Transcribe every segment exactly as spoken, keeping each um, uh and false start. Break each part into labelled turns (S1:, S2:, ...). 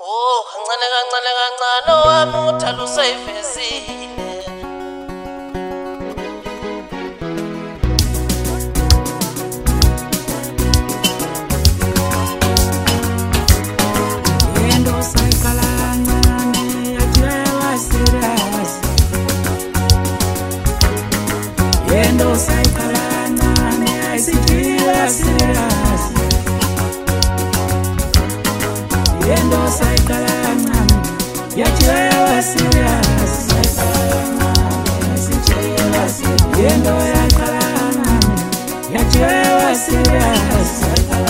S1: Oh, kancane kancane kancane owami uthanda usayivesile.
S2: Yendo sayikala kancane yajewa serious. Yendo sayikala kancane ayisijiwa serious. Yendo sayikala kancane yajewa serious. Yendo sayikala kancane yajewa serious.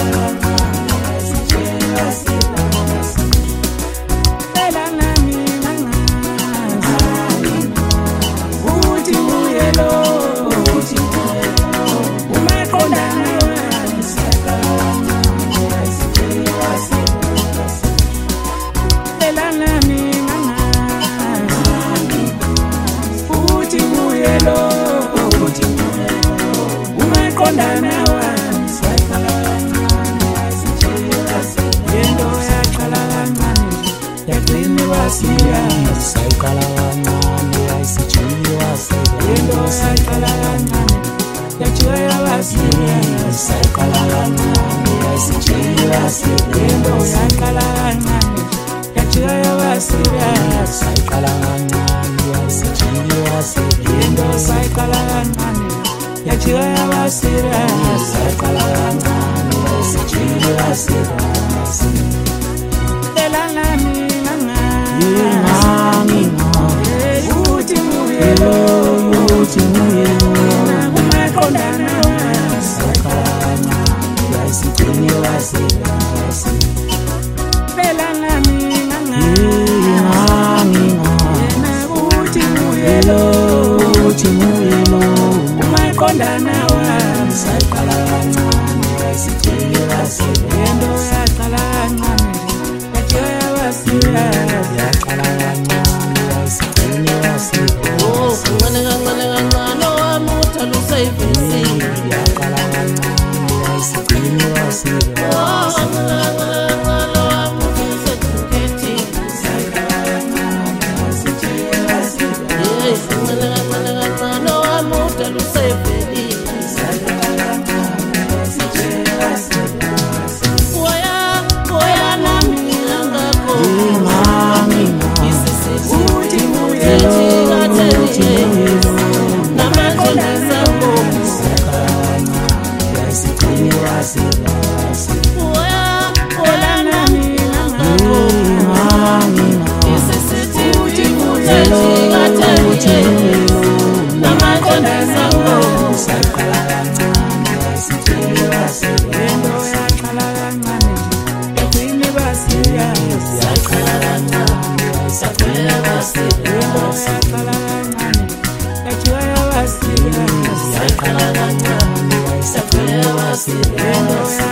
S2: Sayikala kancane ayisijiwa serious. Yendo sayikala kancane yajewa serious. Sayikala kancane ayisijiwa serious. Yendo sayikala kancane yajewa serious. Sayikala kancane ayisijiwa serious. Yendo sayikala kancane yajewa serious. Sayikala kancane ayisijiwa serious. Elana Mami, uti muyelo, uti muyelo, umakondana sakana, yasitiniwa sirasi. Bela nami nami, uti muyelo, uti muyelo, umakondana sakana, yasitiniwa sirasi. Yendo sakana, yajewa sirasi.
S1: Oh, kancane kancane kancane owami uthanda usayivesile. Oh, kancane kancane kancane owami usekhethile. Hey, kancane kancane kancane owami uthanda usayivesile. Oya, oya nami angakho.
S2: Sayikala kancane ayisijiwa serious.